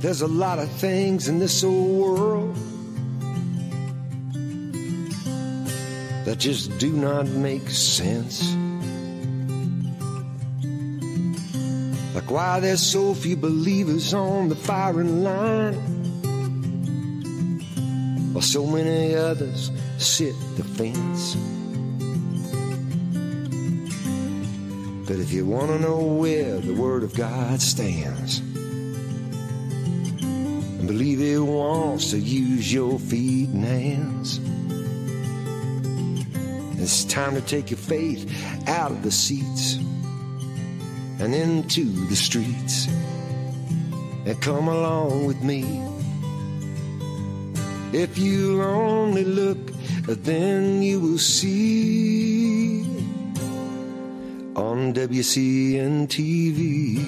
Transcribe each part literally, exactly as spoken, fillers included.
There's a lot of things in this old world that just do not make sense. Like why there's so few believers on the firing line, while so many others sit the fence. But if you want to know where the Word of God stands, and believe it wants to use your feet and hands, it's time to take your faith out of the seats and into the streets, and come along with me. If you only look, then you will see on W C N T V.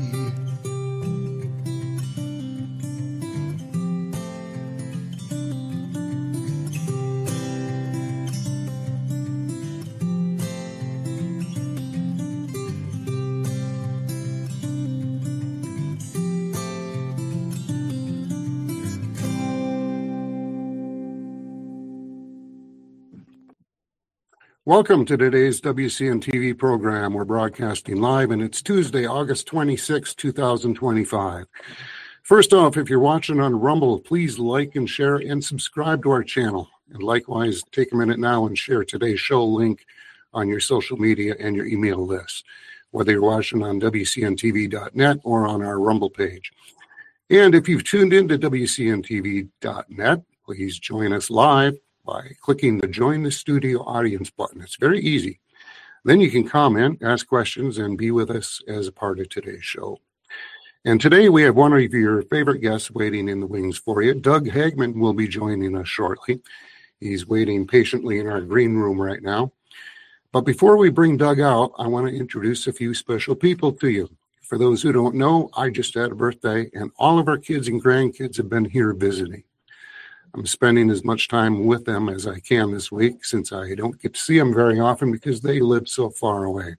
Welcome to today's W C N T V program. We're broadcasting live, and it's Tuesday, August twenty-sixth, two thousand twenty-five. First off, if you're watching on Rumble, please like and share and subscribe to our channel. And likewise, take a minute now and share today's show link on your social media and your email list, whether you're watching on W C N T V dot net or on our Rumble page. And if you've tuned into W C N T V dot net, please join us live by clicking the Join the Studio Audience button. It's very easy. Then you can comment, ask questions, and be with us as a part of today's show. And today we have one of your favorite guests waiting in the wings for you. Doug Hagman will be joining us shortly. He's waiting patiently in our green room right now. But before we bring Doug out, I want to introduce a few special people to you. For those who don't know, I just had a birthday, and all of our kids and grandkids have been here visiting. I'm spending as much time with them as I can this week, since I don't get to see them very often because they live so far away.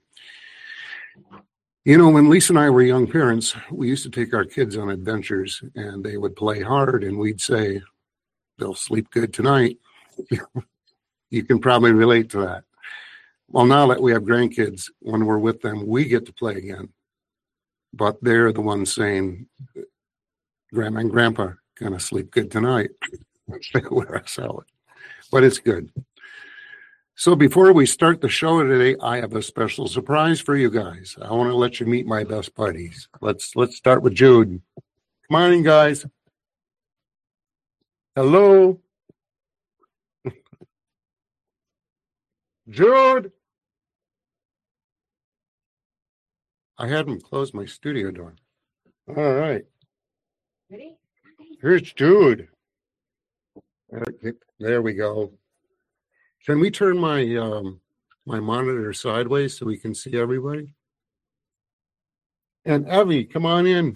You know, when Lisa and I were young parents, we used to take our kids on adventures, and they would play hard, and we'd say, they'll sleep good tonight. You can probably relate to that. Well, now that we have grandkids, when we're with them, we get to play again. But they're the ones saying, Grandma and Grandpa gonna sleep good tonight. Wear a salad, but it's good. So before we start the show today, I have a special surprise for you guys. I want to let you meet my best buddies. Let's let's start with Jude. Come on in, guys. Hello, Jude. I had him close my studio door. All right. Ready? Here's Jude. There we go. Can we turn my um, my monitor sideways so we can see everybody? And Evie, come on in.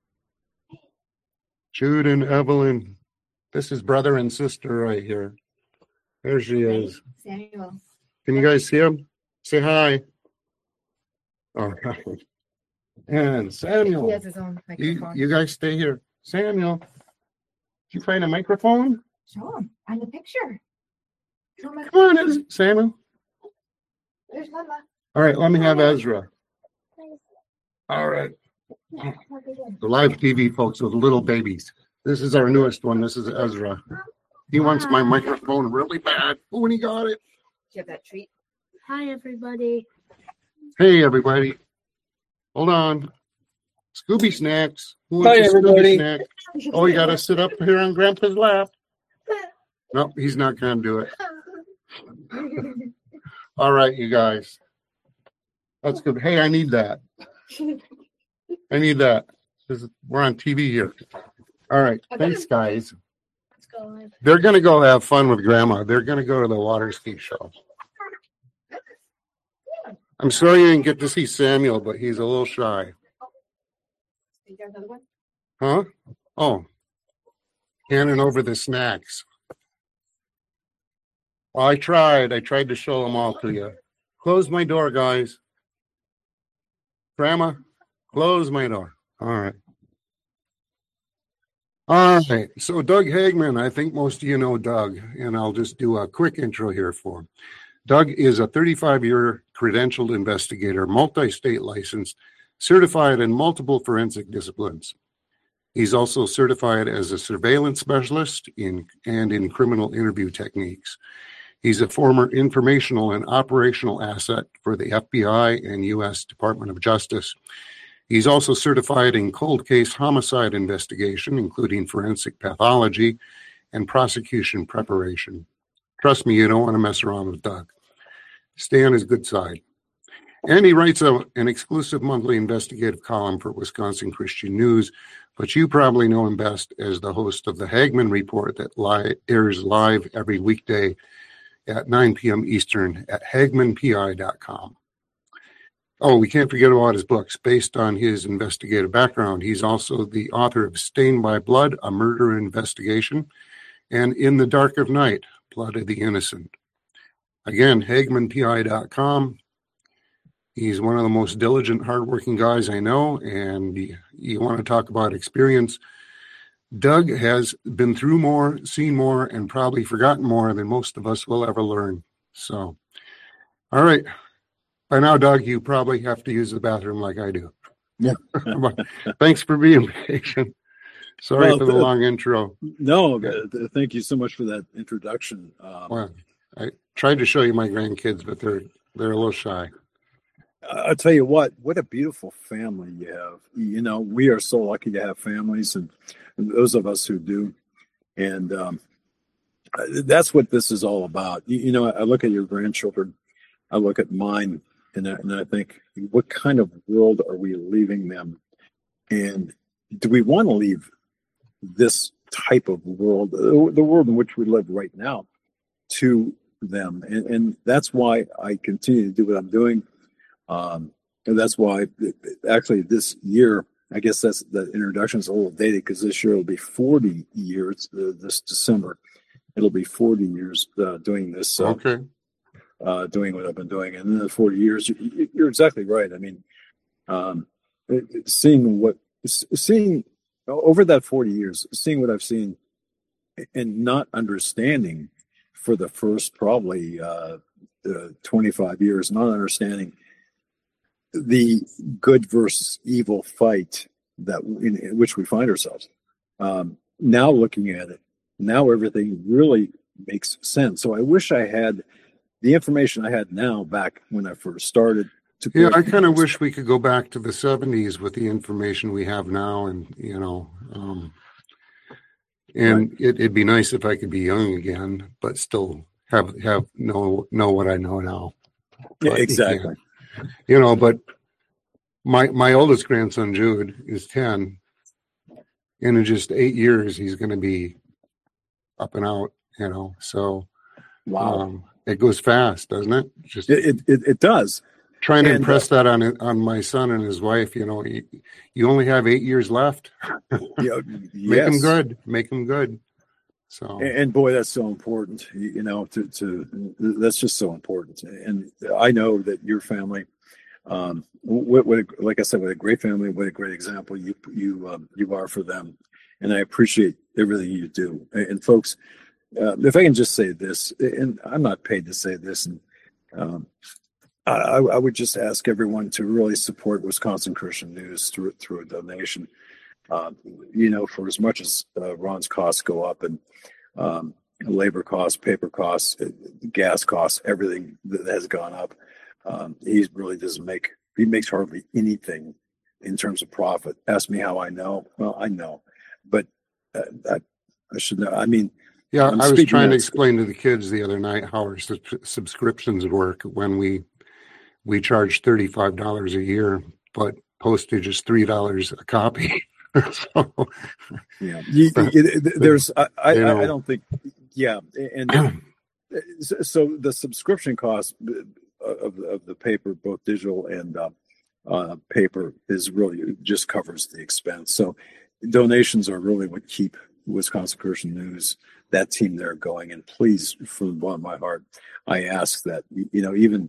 Jude and Evelyn. This is brother and sister right here. There she is. Samuel. Can you guys see him? Say hi. All right. And Samuel. He has his own microphone. You, you guys stay here. Samuel, did you find a microphone? Show him on the picture. Show him Come on, Samuel. There's Mama. All right, let me have Ezra. All right. The live T V folks with little babies. This is our newest one. This is Ezra. He wants my microphone really bad. Oh, and he got it. Do you have that treat? Hi, everybody. Hey, everybody. Hold on. Scooby Snacks. Who wants Hi, a everybody. Scooby Snack? Oh, you got to sit up here on Grandpa's lap. No, he's not going to do it. All right, you guys. That's good. Hey, I need that. I need that. We're on T V here. All right. Thanks, guys. Let's go. They're going to go have fun with Grandma. They're going to go to the water ski show. I'm sorry you didn't get to see Samuel, but he's a little shy. You got another one? Huh? Oh. Handing over the snacks. Well, I tried. I tried to show them all to you. Close my door, guys. Grandma, close my door. All right. All right. So Doug Hagman, I think most of you know Doug, and I'll just do a quick intro here for him. Doug is a thirty-five-year credentialed investigator, multi-state licensed, certified in multiple forensic disciplines. He's also certified as a surveillance specialist in and in criminal interview techniques. He's a former informational and operational asset for the F B I and U S Department of Justice. He's also certified in cold case homicide investigation, including forensic pathology and prosecution preparation. Trust me, you don't want to mess around with Doug. Stay on his good side. And he writes a, an exclusive monthly investigative column for Wisconsin Christian News, but you probably know him best as the host of the Hagman Report that li- airs live every weekday at nine p.m. Eastern at hagman p i dot com. Oh, we can't forget about his books. Based on his investigative background, he's also the author of Stained by Blood, A Murder Investigation, and In the Dark of Night, Blood of the Innocent. Again, hagman p i dot com. He's one of the most diligent, hardworking guys I know, and you, you want to talk about experience. Doug has been through more, seen more, and probably forgotten more than most of us will ever learn. So, all right. By now, Doug, you probably have to use the bathroom like I do. Yeah. Thanks for being patient. Sorry well, for the th- long intro. No, th- thank you so much for that introduction. Um, Well, I tried to show you my grandkids, but they're they're a little shy. I'll tell you what, what a beautiful family you have. You know, we are so lucky to have families, and those of us who do. And um, that's what this is all about. You, you know, I look at your grandchildren, I look at mine, and I, and I think, what kind of world are we leaving them? And do we want to leave this type of world, the world in which we live right now, to them? And, and that's why I continue to do what I'm doing. Um, and that's why, actually, this year, I guess that's the introduction is a little dated because this year will be forty years. Uh, this December, it'll be forty years uh, doing this. Uh, Okay. Uh, doing what I've been doing, and in the forty years, you, you're exactly right. I mean, um, it, it, seeing what, seeing over that forty years, seeing what I've seen, and not understanding for the first probably uh, uh, twenty-five years, not understanding the good versus evil fight that in, in which we find ourselves. Um, now looking at it, now everything really makes sense. So I wish I had the information I had now back when I first started. To Yeah, I kind of wish we could go back to the seventies with the information we have now, and you know, um, and right. it, it'd be nice if I could be young again, but still have have know know what I know now. Yeah, exactly. You know, but my my oldest grandson Jude is ten, and in just eight years he's going to be up and out. You know, so wow. Um, It goes fast, doesn't it? Just it it, it does. Trying to and, impress uh, that on on my son and his wife. You know, you, you only have eight years left. Yeah, Make yes. them good. Make them good. So and, and boy, that's so important. You, you know, to to that's just so important. And I know that your family, um, what, what like I said, what a great family, what a great example you you um, you are for them. And I appreciate everything you do. And, and folks. Uh, if I can just say this, and I'm not paid to say this, and um, I, I would just ask everyone to really support Wisconsin Christian News through through a donation. Uh, you know, for as much as uh, Ron's costs go up, and um, labor costs, paper costs, gas costs, everything that has gone up, um, he really doesn't make. He makes hardly anything in terms of profit. Ask me how I know. Well, I know, but uh, I, I should know. I mean. Yeah, I'm I was trying to as, explain to the kids the other night how our sub- subscriptions work when we we charge thirty-five dollars a year, but postage is three dollars a copy. so, yeah, you, it, there's I, I, you know, I don't think yeah, and so the subscription cost of of the paper, both digital and uh, uh, paper, is really just covers the expense. So donations are really what keep Wisconsin Christian News, that team there going. And please, from the bottom of my heart, I ask that, you know, even,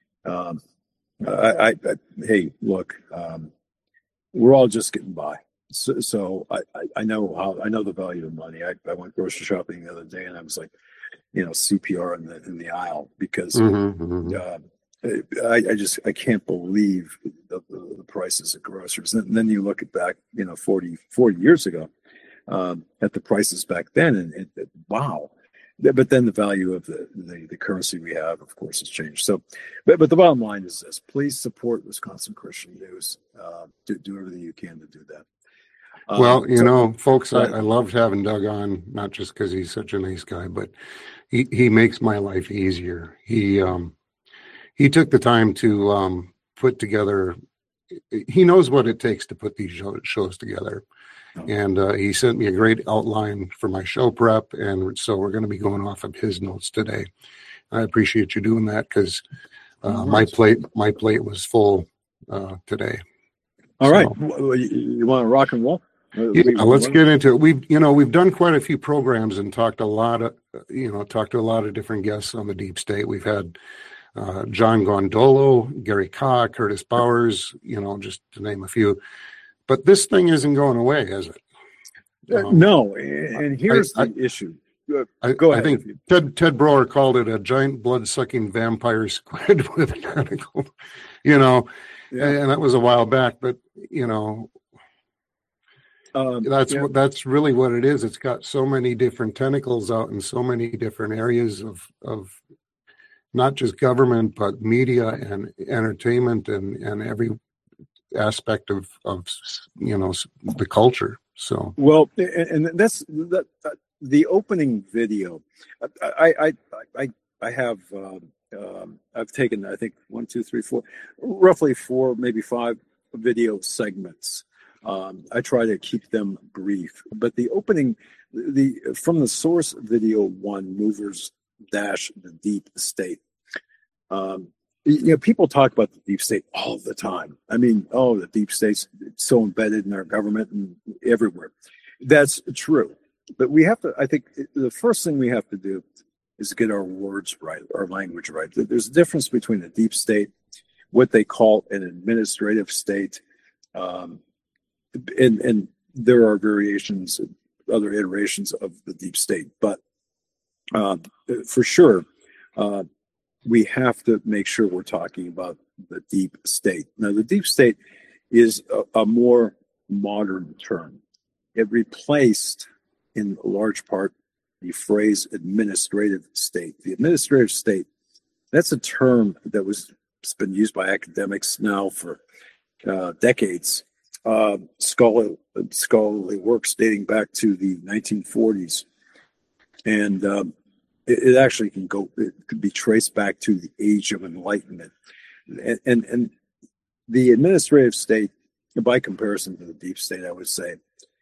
um, I, I, I hey, look, um, we're all just getting by. So, so I, I, I know how I know the value of money. I, I went grocery shopping the other day, and I was like, you know, C P R in the in the aisle because Mm-hmm, mm-hmm. uh, I, I just I can't believe the, the, the prices of groceries. And then you look at back, you know, forty, forty years ago, um, at the prices back then, and it, it, wow. But then the value of the, the the currency we have, of course, has changed. So, but but the bottom line is this: please support Wisconsin Christian News. Uh, do do everything you can to do that. Well, Um, you so- know, folks, I, Right. I loved having Doug on, not just because he's such a nice guy, but he, he makes my life easier. He um he took the time to um put together. He knows what it takes to put these show, shows together, Oh. and uh, he sent me a great outline for my show prep, and so we're going to be going off of his notes today. I appreciate you doing that because uh, No my worries. plate my plate was full uh, today. All So- right, Well, you, you want to rock and roll? Uh, Yeah, we- let's we- get into it. We've, you know, we've done quite a few programs and talked a lot of, you know, talked to a lot of different guests on the deep state. We've had uh, John Gondolo, Gary Kah, Curtis Bowers, you know, just to name a few. But this thing isn't going away, is it? Uh, Um, no, and, and here's I- the issue. Uh, I, Go I ahead. think if you- Ted Ted Broer called it a giant blood-sucking vampire squid with tentacles, you know, yeah. and that was a while back. But you know, Um, that's yeah. what that's really what it is. It's got so many different tentacles out in so many different areas of of not just government but media and entertainment and and every aspect of of you know the culture. So Well, and, and that's that, uh, the opening video. I I I I, I have um, um, I've taken I think one, two, three, four, roughly four, maybe five video segments. Um, I try to keep them brief, but the opening, the from the source video one, movers dash the deep state. Um, you know, people talk about the deep state all the time. I mean, oh, the deep state's so embedded in our government and everywhere. That's true, but we have to. I think the first thing we have to do is get our words right, our language right. There's a difference between the deep state, what they call an administrative state. Um, And, and there are variations, other iterations of the deep state, but uh, for sure, uh, we have to make sure we're talking about the deep state. Now, the deep state is a, a more modern term. It replaced, in large part, the phrase administrative state. The administrative state, that's a term that was it's been used by academics now for uh, decades. Uh, scholarly, scholarly works dating back to the nineteen forties, and um, it, it actually can go. It could be traced back to the Age of Enlightenment, and, and and the administrative state, by comparison to the deep state, I would say,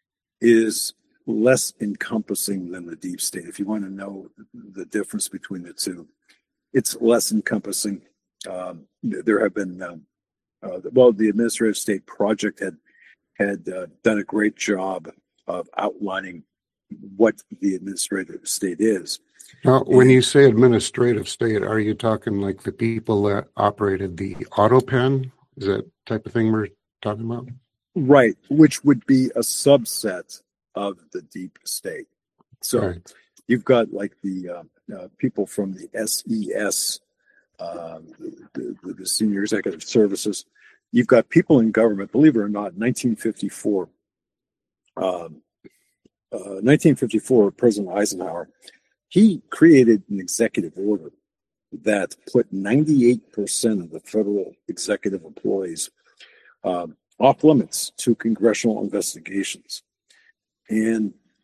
is less encompassing than the deep state. If you want to know the difference between the two, it's less encompassing. Um, there have been, um, uh, well, the administrative state project had. had uh, done a great job of outlining what the administrative state is. now, when you say administrative state, are you talking like the people that operated the auto pen? Is that type of thing we're talking about? Right, which would be a subset of the deep state. So Right. you've got like the uh, uh, people from the S E S, uh, the, the, the Senior Executive Services. You've got people in government, believe it or not, nineteen fifty-four, um, uh, nineteen fifty-four, President Eisenhower, he created an executive order that put ninety-eight percent of the federal executive employees um, off limits to congressional investigations. And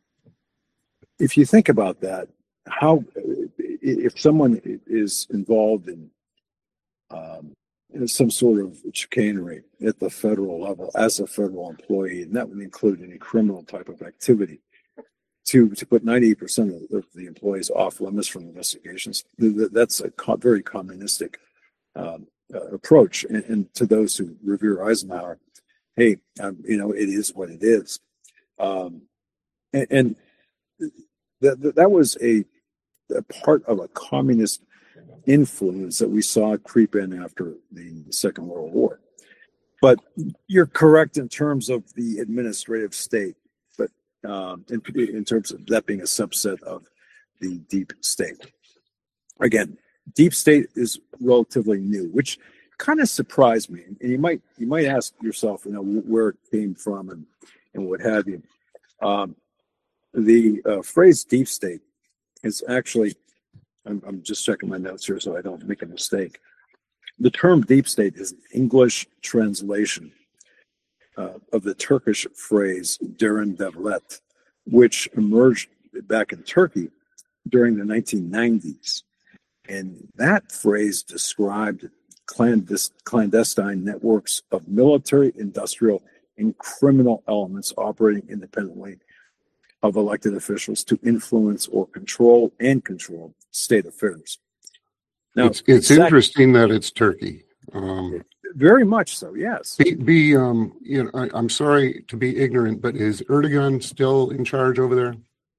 if you think about that, how, if someone is involved in um, some sort of chicanery at the federal level as a federal employee, and that would include any criminal type of activity, to, to put ninety-eight percent of the, the employees off limits from investigations, that's a co- very communistic um, uh, approach. And, and to those who revere Eisenhower, hey, um, you know, it is what it is. Um, and and that, that was a, a part of a communist influence that we saw creep in after the Second World War. But you're correct in terms of the administrative state, but um, in, in terms of that being a subset of the deep state. Again, deep state is relatively new, which kind of surprised me. And you might you might ask yourself, you know, where it came from and, and what have you. Um, the uh, phrase deep state is actually, I'm, I'm just checking my notes here so I don't make a mistake. The term deep state is an English translation uh, of the Turkish phrase derin devlet, which emerged back in Turkey during the nineteen nineties. And that phrase described clandest- clandestine networks of military, industrial, and criminal elements operating independently of elected officials to influence or control and control state affairs. Now, it's it's exact- interesting that it's Turkey. Um, very much so, yes. be, be um, you know, I, I'm sorry to be ignorant, but is Erdogan still in charge over there?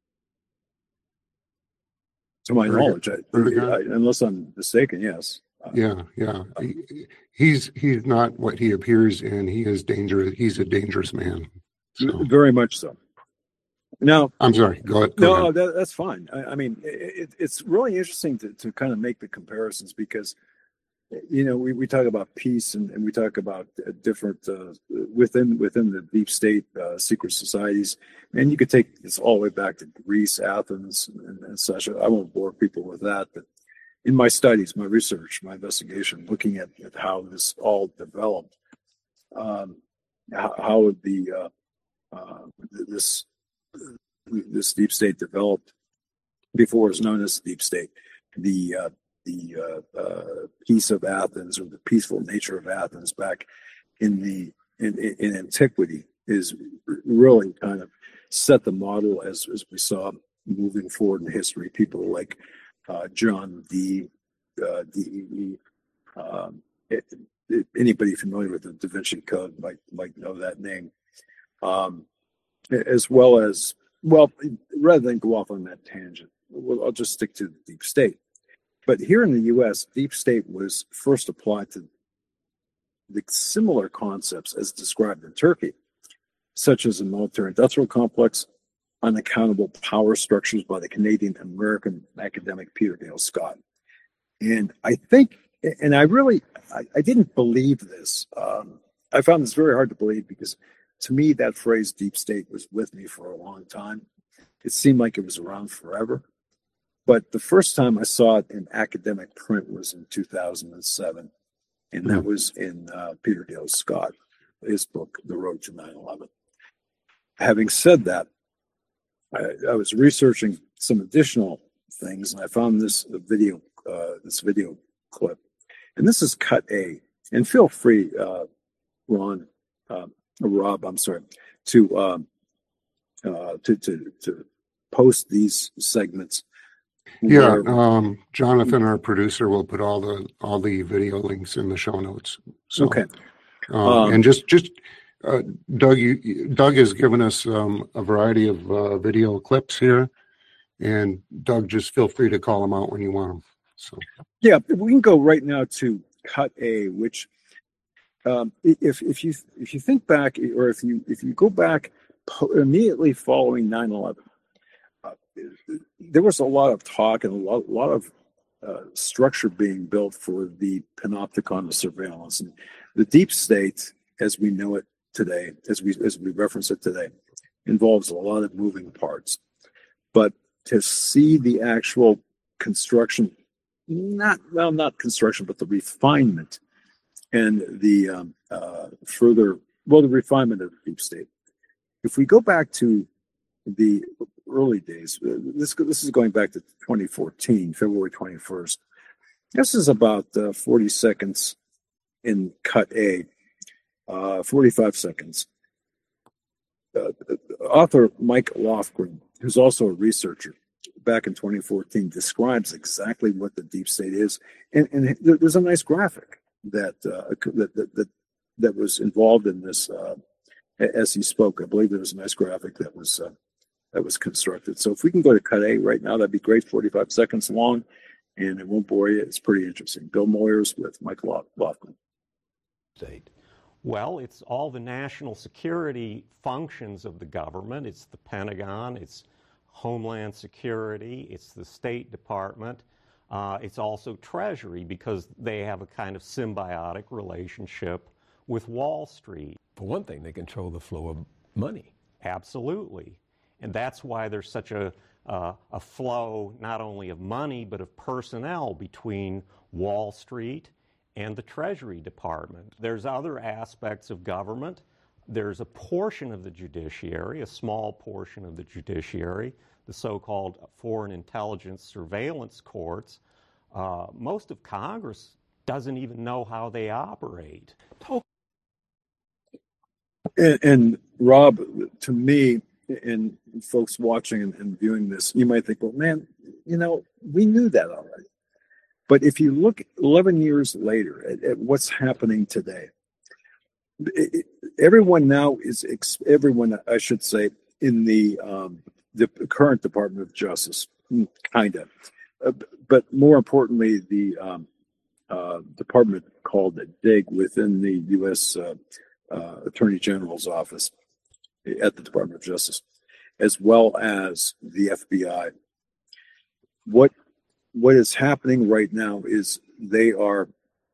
To my Erdogan. knowledge, I, Erdogan? I, unless I'm mistaken, yes. Uh, Yeah, yeah. He, he's he's not what he appears, and he is dangerous. He's a dangerous man. So, Very much so. Now, I'm sorry. Go ahead. Go no, ahead. that, that's fine. I, I mean, it, it's really interesting to, to kind of make the comparisons because, you know, we, we talk about peace and, and we talk about different uh, within within the deep state uh, secret societies, and you could take this all the way back to Greece, Athens, and, and such. I won't bore people with that, but in my studies, my research, my investigation, looking at, at how this all developed, um, how, how the uh, uh, this this deep state developed before it was known as deep state. The uh, the uh, uh, peace of Athens, or the peaceful nature of Athens back in the in, in antiquity, is really kind of set the model as as we saw moving forward in history. People like uh, John D. Uh, D E E. Um, it, it, anybody familiar with the Da Vinci Code might might know that name, um, as well as well. Rather than go off on that tangent, well, I'll just stick to the deep state. But here in the U S, deep state was first applied to the similar concepts as described in Turkey, such as a military-industrial complex, unaccountable power structures by the Canadian-American academic Peter Dale Scott. And I think, and I really, I, I didn't believe this. Um, I found this very hard to believe because to me, that phrase deep state was with me for a long time. It seemed like it was around forever. But the first time I saw it in academic print was in two thousand seven, and that was in uh, Peter Dale Scott, his book, The Road to nine eleven. Having said that, I, I was researching some additional things, and I found this video, uh, this video clip, and this is cut A. And feel free, uh, Ron, uh, Rob, I'm sorry, to um, uh, to to to post these segments. Yeah, um, Jonathan, our producer, will put all the all the video links in the show notes. So, okay, um, um, and just just uh, Doug, you, Doug has given us um, a variety of uh, video clips here, and Doug, just feel free to call them out when you want them. So, yeah, we can go right now to cut A, which um, if if you if you think back, or if you if you go back po- immediately following nine eleven. There was a lot of talk and a lot, a lot of uh, structure being built for the panopticon of surveillance, and the deep state, as we know it today, as we as we reference it today, involves a lot of moving parts. But to see the actual construction, not well, not construction, but the refinement and the um, uh, further, well, the refinement of the deep state. If we go back to the early days, this this is going back to twenty fourteen, February twenty-first. This is about uh, forty seconds in cut A, uh, forty-five seconds. Uh, author Mike Lofgren, who's also a researcher, back in twenty fourteen, describes exactly what the deep state is, and, and there's a nice graphic that uh, that, that that that was involved in this uh, as he spoke. I believe there was a nice graphic that was. Uh, that was constructed. So if we can go to cut A right now, that'd be great. forty-five seconds long, and it won't bore you. It's pretty interesting. Bill Moyers with Mike Lofgren. State. Well, it's all the national security functions of the government. It's the Pentagon, it's Homeland Security, it's the State Department. Uh, it's also Treasury, because they have a kind of symbiotic relationship with Wall Street. For one thing, they control the flow of money. Absolutely. And that's why there's such a, uh, a flow not only of money but of personnel between Wall Street and the Treasury Department. There's other aspects of government. There's a portion of the judiciary, a small portion of the judiciary, the so-called Foreign Intelligence Surveillance Courts. Uh, most of Congress doesn't even know how they operate. And, and Rob, to me, and folks watching and, and viewing this, you might think, well, man, you know, we knew that already. But if you look eleven years later at, at what's happening today, it, it, everyone now is, everyone, I should say, in the, um, the current Department of Justice, kind of, uh, but more importantly, the um, uh, department called D I G within the U S Uh, uh, Attorney General's office at the Department of Justice, as well as the F B I. What what is happening right now is they are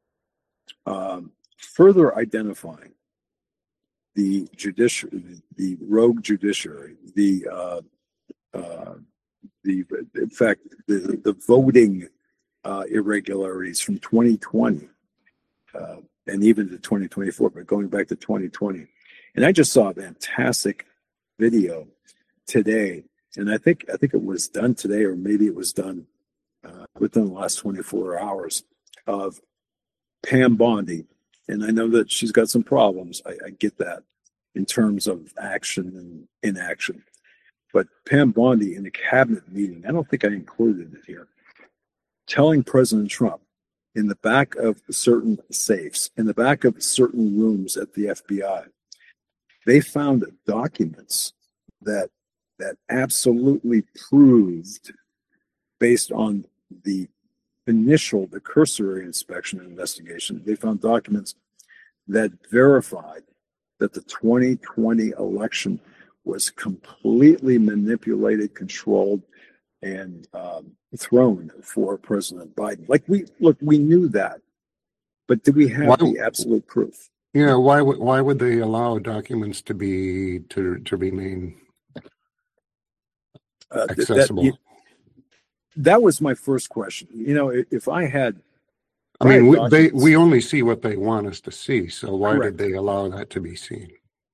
um, further identifying the judiciary, the rogue judiciary, the uh, uh, the in fact the the voting uh, irregularities from twenty twenty. Uh, and even to twenty twenty-four, but going back to twenty twenty. And I just saw a fantastic video today, and I think I think it was done today, or maybe it was done uh, within the last twenty-four hours, of Pam Bondi. And I know that she's got some problems. I, I get that in terms of action and inaction. But Pam Bondi in a cabinet meeting, I don't think I included it here, telling President Trump, in the back of certain safes, in the back of certain rooms at the F B I, they found documents that that absolutely proved, based on the initial, the cursory inspection and investigation, they found documents that verified that the twenty twenty election was completely manipulated, controlled, and um, thrown for President Biden. Like we look, we knew that, but did we have why, the absolute proof? Yeah, why would why would they allow documents to be to to remain uh, accessible? That, you, that was my first question. You know, if I had, I mean, we, they we only see what they want us to see. So why correct. Did they allow that to be seen?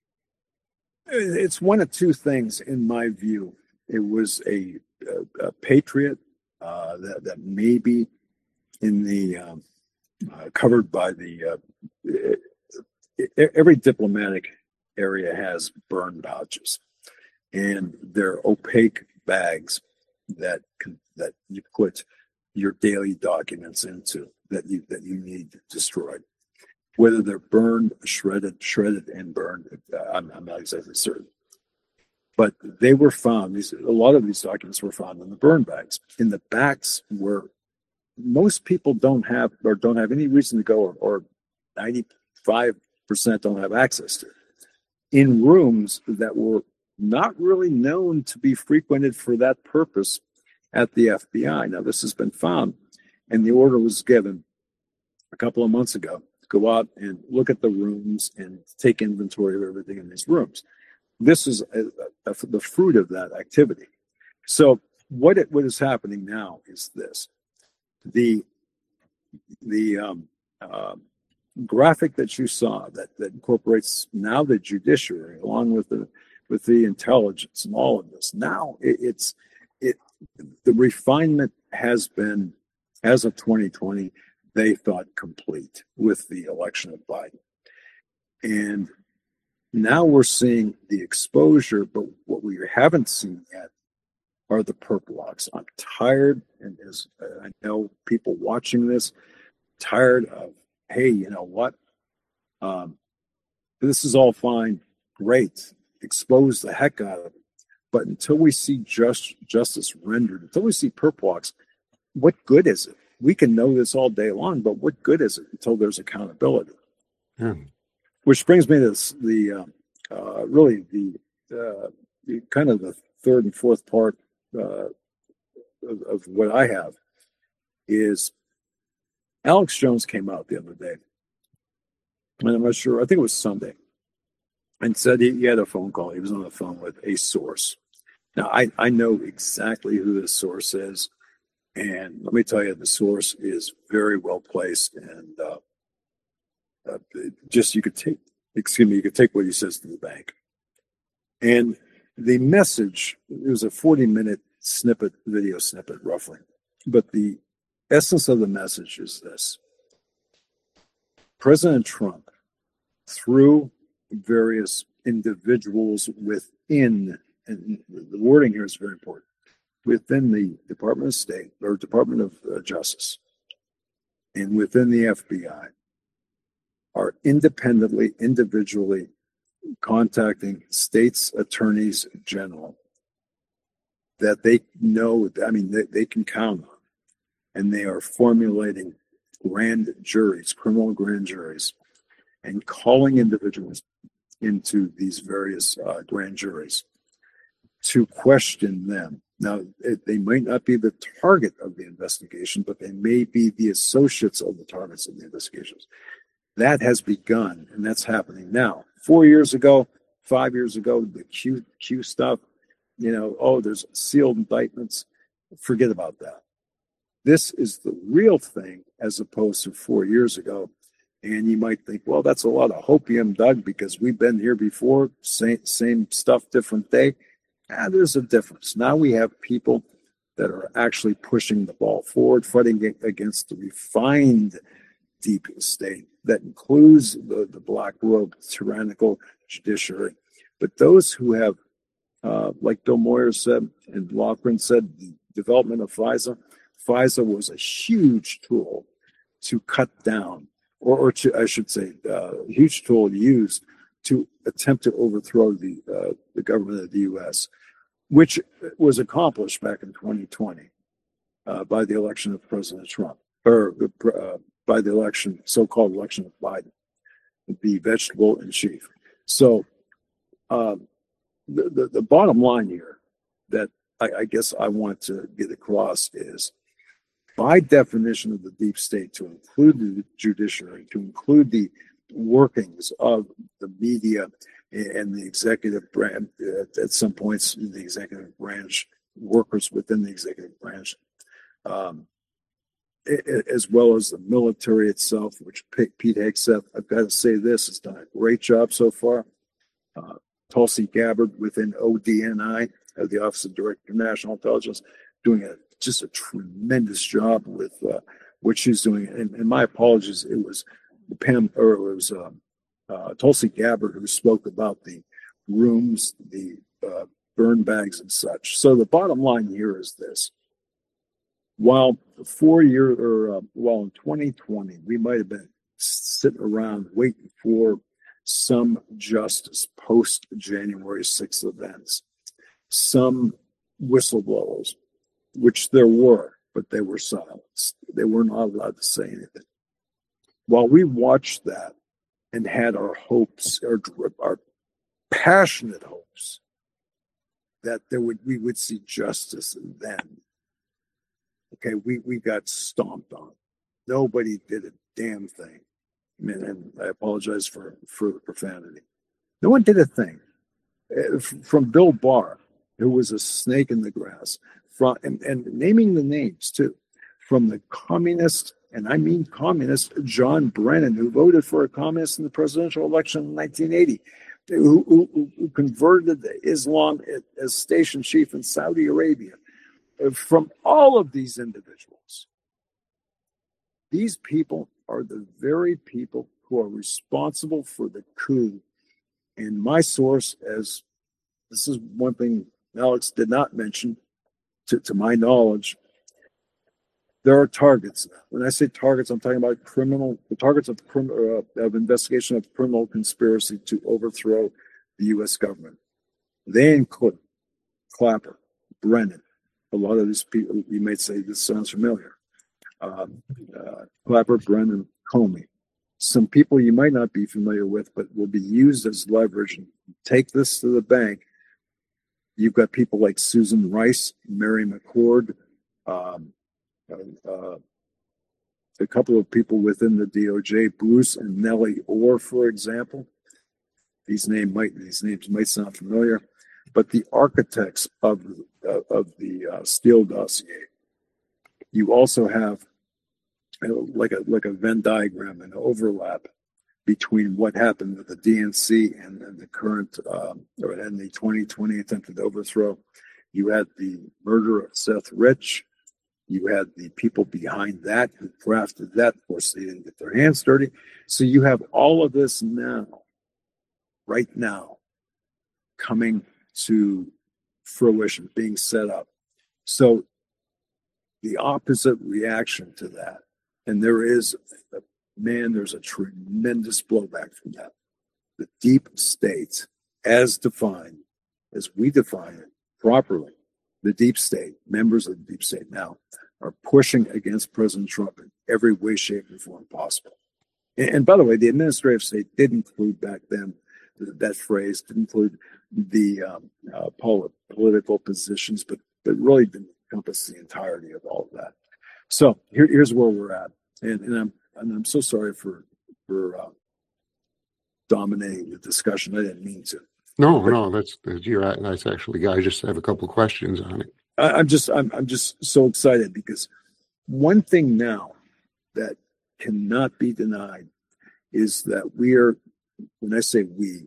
It's one of two things, in my view. It was a A, a patriot uh, that that may be in the um, uh, covered by the uh, every diplomatic area has burn pouches, and they're opaque bags that can, that you put your daily documents into that you that you need destroyed. Whether they're burned, shredded, shredded, and burned, uh, I'm, I'm not exactly certain. But they were found, these, a lot of these documents were found in the burn bags, in the backs where most people don't have, or don't have any reason to go, or, or ninety-five percent don't have access to, in rooms that were not really known to be frequented for that purpose at the F B I. Now, this has been found, and the order was given a couple of months ago to go out and look at the rooms and take inventory of everything in these rooms. This is a, a, a, the fruit of that activity. So what it, what is happening now is this: the the um, uh, graphic that you saw that, that incorporates now the judiciary along with the with the intelligence and all of this. Now it, it's it the refinement has been, as of twenty twenty, they thought complete with the election of Biden, and now we're seeing the exposure, but what we haven't seen yet are the perp walks. I'm tired, and as uh, I know people watching this, tired of, hey, you know what? Um, this is all fine, great, expose the heck out of it. But until we see just justice rendered, until we see perp walks, what good is it? We can know this all day long, but what good is it until there's accountability? Yeah. which brings me to this, the uh, uh, really the, uh, the kind of the third and fourth part uh, of, of what I have is Alex Jones came out the other day, and I'm not sure, I think it was Sunday, and said he, he had a phone call. He was on the phone with a source. Now, I, I know exactly who this source is, and let me tell you, the source is very well placed, and uh, uh, just you could take, excuse me, you could take what he says to the bank. And the message, it was a forty minute snippet, video snippet roughly, but the essence of the message is this. President Trump, through various individuals within, and the wording here is very important, within the Department of State or Department of uh, Justice and within the F B I, are independently, individually contacting states' attorneys general that they know, I mean, they, they can count on, and they are formulating grand juries, criminal grand juries, and calling individuals into these various uh, grand juries to question them. Now, it, they might not be the target of the investigation, but they may be the associates of the targets of the investigations. That has begun, and that's happening now. Four years ago, five years ago, the Q, Q stuff, you know, oh, there's sealed indictments. Forget about that. This is the real thing as opposed to four years ago. And you might think, well, that's a lot of hopium, Doug, because we've been here before, same, same stuff, different day. Ah, there's a difference. Now we have people that are actually pushing the ball forward, fighting against the refined deep state that includes the, the black robe, tyrannical judiciary. But those who have, uh, like Bill Moyer said and Loughran said, the development of FISA, FISA was a huge tool to cut down, or, or to, I should say, uh, a huge tool used to attempt to overthrow the uh, the government of the U S, which was accomplished back in twenty twenty uh, by the election of President Trump, or uh, by the election, so-called election of Biden, the vegetable in chief. So um, the, the, the bottom line here that I, I guess I want to get across is, by definition of the deep state, to include the judiciary, to include the workings of the media and the executive branch, at some points, the executive branch, workers within the executive branch, um, as well as the military itself, which Pete Hegseth, I've got to say this, has done a great job so far. Uh, Tulsi Gabbard within O D N I, uh, the Office of Director of National Intelligence, doing a, just a tremendous job with uh, what she's doing. And, and my apologies, it was Pam, or it was um, uh, Tulsi Gabbard who spoke about the rooms, the uh, burn bags and such. So the bottom line here is this. While four years, or uh, while in twenty twenty, we might have been sitting around waiting for some justice post January sixth events, some whistleblowers, which there were, but they were silenced. They were not allowed to say anything. While we watched that and had our hopes, our, our passionate hopes that there would we would see justice then, okay, we, we got stomped on. Nobody did a damn thing. I mean, and I apologize for, for the profanity. No one did a thing. Uh, from Bill Barr, who was a snake in the grass, from and, and naming the names too, from the communist, and I mean communist, John Brennan, who voted for a communist in the presidential election in nineteen eighty, who, who, who converted Islam as station chief in Saudi Arabia. From all of these individuals, these people are the very people who are responsible for the coup. And my source, as this is one thing Alex did not mention, to, to my knowledge, there are targets. When I say targets, I'm talking about criminal, the targets of, uh, of investigation of criminal conspiracy to overthrow the U S government. They include Clapper, Brennan. A lot of these people, you might say this sounds familiar. Um, uh, Clapper, Brennan, Comey, some people you might not be familiar with, but will be used as leverage. And take this to the bank. You've got people like Susan Rice, Mary McCord, um, uh, a couple of people within the D O J, Bruce and Nellie Orr, for example. These name might these names might sound familiar, but the architects of uh, of the uh, Steele dossier. You also have uh, like a like a Venn diagram, an overlap between what happened with the D N C and, and the current um, or and the twenty twenty attempted overthrow. You had the murder of Seth Rich. You had the people behind that who crafted that. Of course, they didn't get their hands dirty. So you have all of this now, right now, coming to fruition, being set up. So the opposite reaction to that, and there is, man, there's a tremendous blowback from that. The deep state, as defined, as we define it properly, the deep state, members of the deep state now, are pushing against President Trump in every way, shape, and form possible. And, and by the way, the administrative state did include back then, that phrase did include the um, uh, pol- political positions, but, but really didn't encompass the entirety of all of that. So here, here's where we're at. And, and, I'm, and I'm so sorry for, for uh, dominating the discussion. I didn't mean to. No, no, that's that's you're that's actually. I just have a couple of questions on it. I, I'm just I'm I'm just so excited because one thing now that cannot be denied is that we are. When I say we,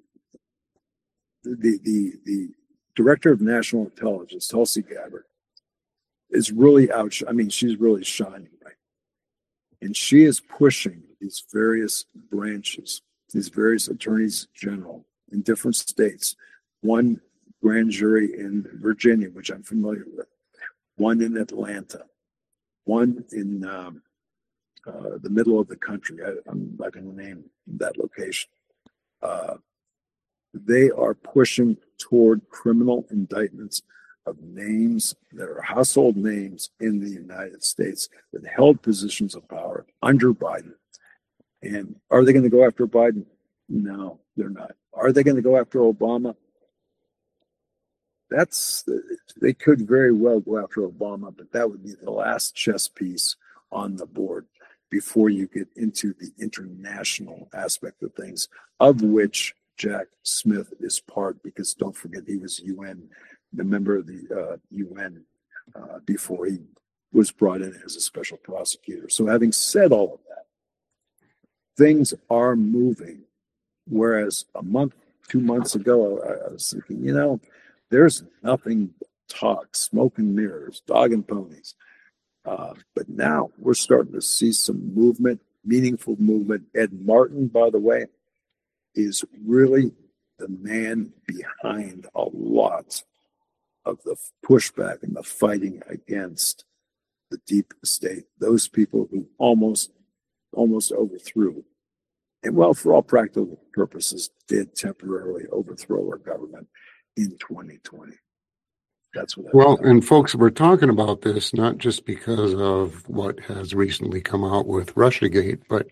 the the the director of national intelligence, Tulsi Gabbard, is really out. I mean, she's really shining, right? And she is pushing these various branches, these various attorneys general in different states, one grand jury in Virginia, which I'm familiar with, one in Atlanta, one in um, uh, the middle of the country. I, I'm not going to name that location. Uh, they are pushing toward criminal indictments of names that are household names in the United States that held positions of power under Biden. And are they going to go after Biden? No, they're not. Are they going to go after Obama? That's, they could very well go after Obama, but that would be the last chess piece on the board before you get into the international aspect of things, of which Jack Smith is part, because don't forget he was U N, the member of the uh, U N uh, before he was brought in as a special prosecutor. So having said all of that, things are moving. Whereas a month, two months ago, I, I was thinking, you know, there's nothing but talk, smoke and mirrors, dog and ponies. Uh, but now we're starting to see some movement, meaningful movement. Ed Martin, by the way, is really the man behind a lot of the pushback and the fighting against the deep state, those people who almost, almost overthrew, and well, for all practical purposes, did temporarily overthrow our government in twenty twenty. That's what. Well, and folks, we're talking about this not just because of what has recently come out with Russiagate, but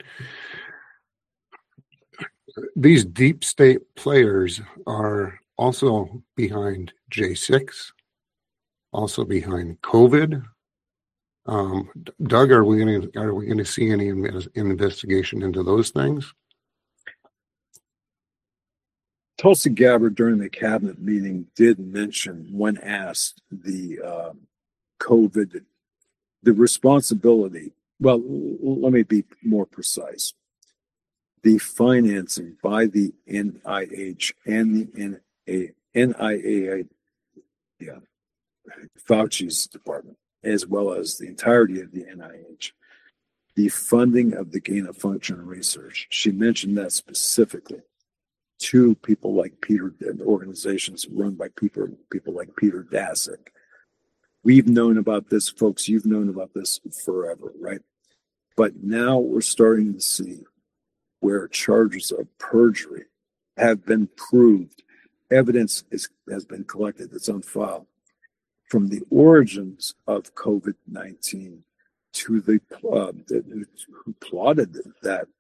these deep state players are also behind J six, also behind COVID. Um, Doug, are we going to are we going to see any investigation into those things? Tulsi Gabbard during the cabinet meeting did mention, when asked, the uh, COVID, the responsibility. Well, let me be more precise. The financing by the N I H and the N I A, yeah, Fauci's department, as well as the entirety of the N I H, the funding of the gain of function research. She mentioned that specifically to people like Peter, organizations run by people, people like Peter Daszak. We've known about this, folks. You've known about this forever, right? But now we're starting to see where charges of perjury have been proved. Evidence is, has been collected. It's on file. From the origins of COVID nineteen to the, uh, the who plotted that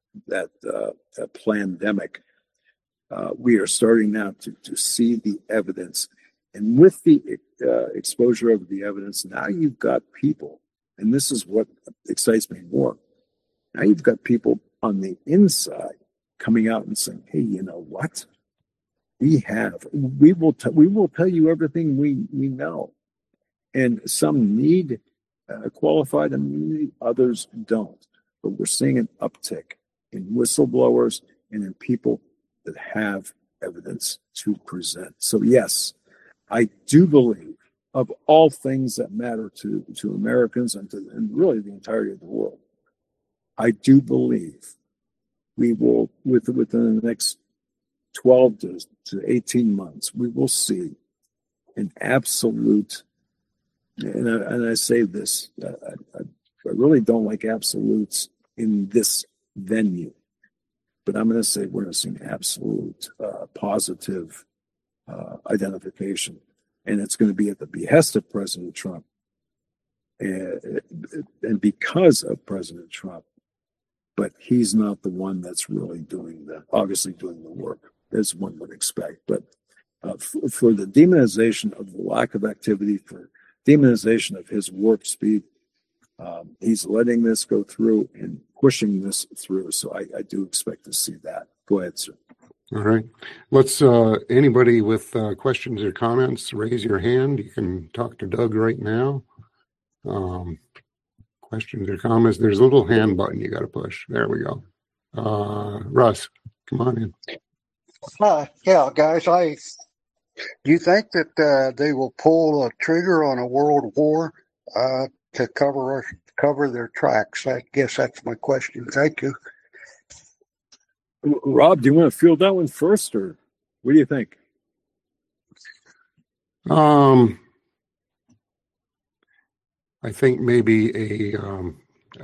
that uh, uh, pandemic, uh, we are starting now to, to see the evidence. And with the uh, exposure of the evidence, now you've got people, and this is what excites me more. Now you've got people on the inside coming out and saying, "Hey, you know what? We have. We will. T- we will tell you everything we we know." And some need uh, qualified immunity, others don't. But we're seeing an uptick in whistleblowers and in people that have evidence to present. So yes, I do believe, of all things that matter to, to Americans and to and really the entirety of the world, I do believe we will, with, within the next twelve to, to eighteen months, we will see an absolute, and I, and I say this, I, I, I really don't like absolutes in this venue, but I'm going to say we're going to see an absolute uh, positive uh, identification, and it's going to be at the behest of President Trump, and, and because of President Trump, but he's not the one that's really doing the, obviously doing the work, as one would expect, but uh, f- for the demonization of the lack of activity, for demonization of his warp speed, um, he's letting this go through and pushing this through. So I, I do expect to see that. Go ahead, sir. All right. Let's, uh, anybody with uh, questions or comments, raise your hand. You can talk to Doug right now. Um, questions or comments. There's a little hand button you got to push. There we go. Uh, Russ, come on in. Uh, yeah, guys, I do you think that uh, they will pull a trigger on a world war uh, to cover cover their tracks? I guess that's my question. Thank you. Rob, do you want to field that one first, or what do you think? Um, I think maybe a um,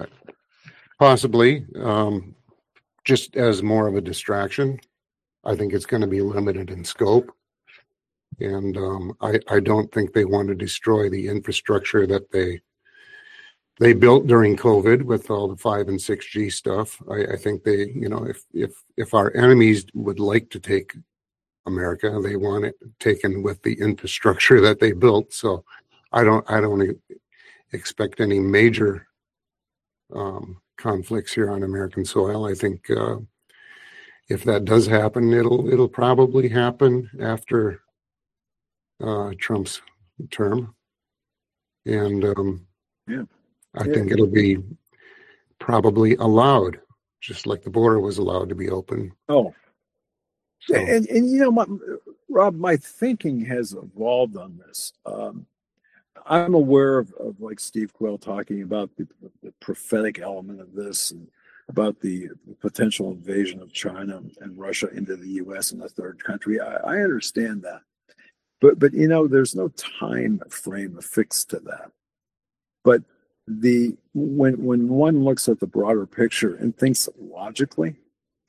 possibly um, just as more of a distraction. I think it's going to be limited in scope. And um, I, I don't think they want to destroy the infrastructure that they they built during COVID with all the five and six G stuff. I, I think they, you know, if if if our enemies would like to take America, they want it taken with the infrastructure that they built. So I don't I don't expect any major um, conflicts here on American soil. I think uh, if that does happen, it'll it'll probably happen after uh, Trump's term, and um, yeah. I think it'll be probably allowed, just like the border was allowed to be open. Oh, so. and and you know, my, Rob, my thinking has evolved on this. Um, I'm aware of, of like Steve Quayle talking about the, the prophetic element of this, and about the potential invasion of China and Russia into the U S and the third country. I, I understand that, but but you know, there's no time frame affixed to that. But the when when one looks at the broader picture and thinks logically,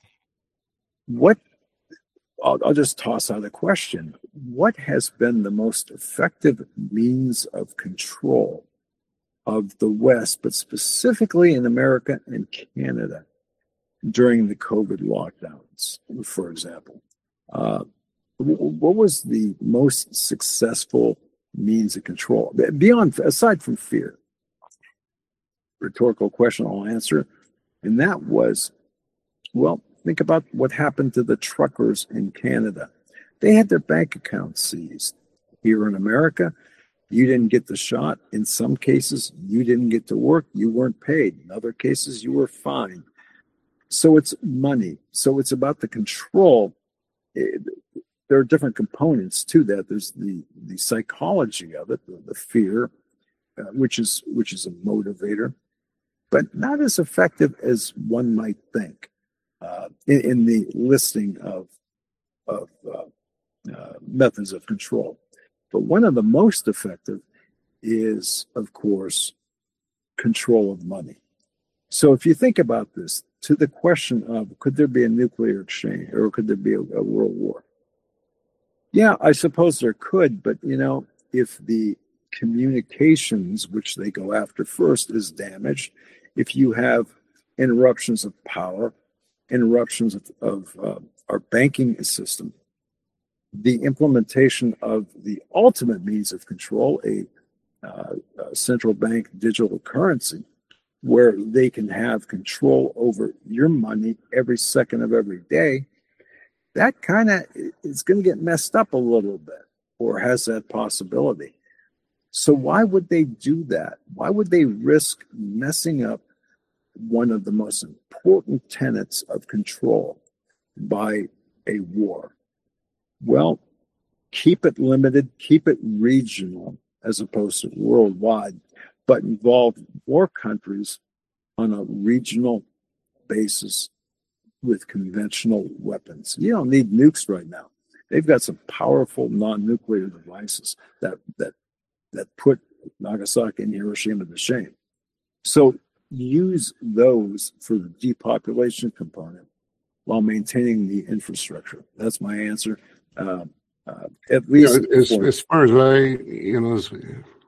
what I'll, I'll just toss out a question: what has been the most effective means of control of the West, but specifically in America and Canada during the COVID lockdowns, for example? Uh, what was the most successful means of control beyond, aside from fear? Rhetorical question I'll answer. And that was, well, think about what happened to the truckers in Canada. They had their bank accounts seized. Here in America, you didn't get the shot. In some cases, you didn't get to work. You weren't paid. In other cases, you were fined. So it's money. So it's about the control. It, there are different components to that. There's the, the psychology of it, the, the fear, uh, which is which is a motivator, but not as effective as one might think uh, in, in the listing of of uh, uh, methods of control. But one of the most effective is, of course, control of money. So if you think about this, to the question of could there be a nuclear exchange or could there be a, a world war? Yeah, I suppose there could, but you know, if the communications, which they go after first, is damaged, if you have interruptions of power, interruptions of, of uh, our banking system, the implementation of the ultimate means of control, a, uh, a central bank digital currency, where they can have control over your money every second of every day, that kind of is going to get messed up a little bit, or has that possibility. So why would they do that? Why would they risk messing up one of the most important tenets of control by a war? Well, keep it limited, keep it regional as opposed to worldwide, but involve more countries on a regional basis with conventional weapons. You don't need nukes right now. They've got some powerful non-nuclear devices that that that put Nagasaki and Hiroshima to shame. So use those for the depopulation component while maintaining the infrastructure. That's my answer. Uh, uh, at least yeah, as, as far as I, you know, as,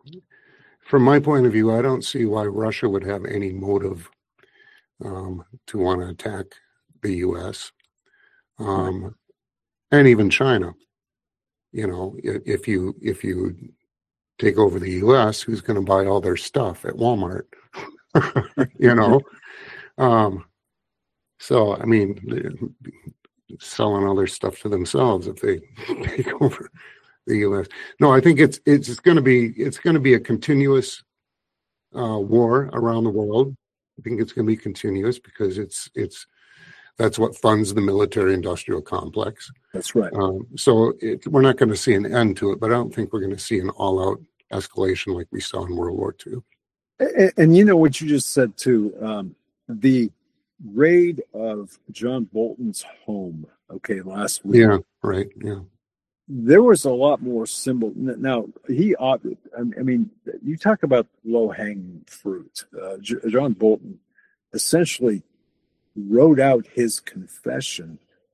from my point of view, I don't see why Russia would have any motive um, to want to attack the U S um, right. and even China. You know, if you if you take over the U S, who's going to buy all their stuff at Walmart? you know, um, so I mean, selling all their stuff to themselves if they take over the U S. No, I think it's it's going to be it's going to be a continuous uh, war around the world. I think it's going to be continuous because it's it's that's what funds the military-industrial complex. That's right. Um, so it, we're not going to see an end to it, but I don't think we're going to see an all-out escalation like we saw in World War Two. And, and you know what you just said too, um, the raid of John Bolton's home, okay, last week. Yeah, right, yeah. There was a lot more symbol. Now, he, I mean, you talk about low-hanging fruit. Uh, John Bolton essentially wrote out his confession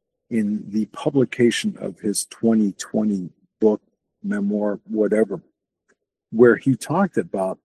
in the publication of his twenty twenty book, memoir, whatever, where he talked about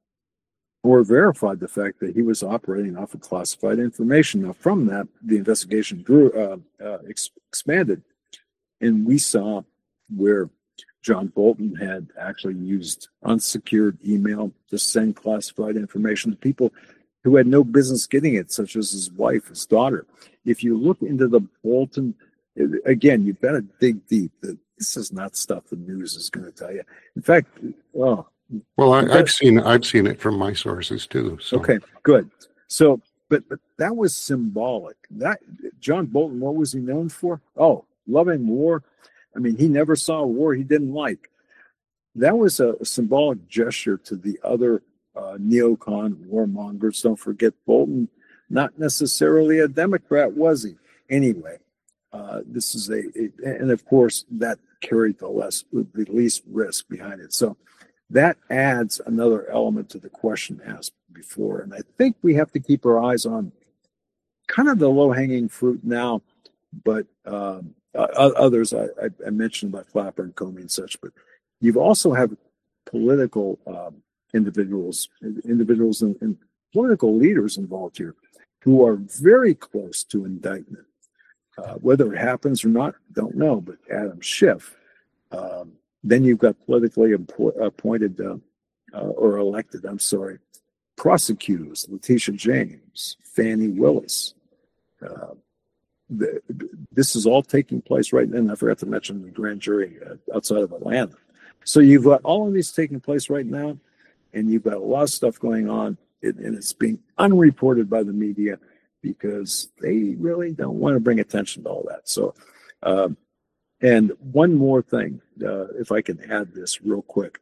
or verified the fact that he was operating off of classified information. Now, from that, the investigation grew, uh, uh, ex- expanded, and we saw where John Bolton had actually used unsecured email to send classified information to people who had no business getting it, such as his wife, his daughter. If you look into the Bolton, again, you've got to dig deep. This is not stuff the news is going to tell you. In fact, oh, well, I, I've seen I've seen it from my sources too. So. Okay, good. So, but but that was symbolic. That John Bolton, what was he known for? Oh, loving war. I mean, he never saw a war he didn't like. That was a, a symbolic gesture to the other uh, neocon warmongers. Don't forget Bolton, not necessarily a Democrat, was he? Anyway, uh, this is a, a, and of course that carried the less, the least risk behind it. So that adds another element to the question asked before. And I think we have to keep our eyes on kind of the low-hanging fruit now, but um, uh, others I, I mentioned about Clapper and Comey and such, but you've also have political um, individuals, individuals and, and political leaders involved here who are very close to indictment. Uh, whether it happens or not, don't know, but Adam Schiff. Um, then you've got politically impo- appointed uh, uh, or elected, I'm sorry, prosecutors, Letitia James, Fannie Willis. Uh, the, this is all taking place right now. And I forgot to mention the grand jury uh, outside of Atlanta. So you've got all of these taking place right now, and you've got a lot of stuff going on, and, and it's being unreported by the media because they really don't want to bring attention to all that. So, um, and one more thing, uh, if I can add this real quick,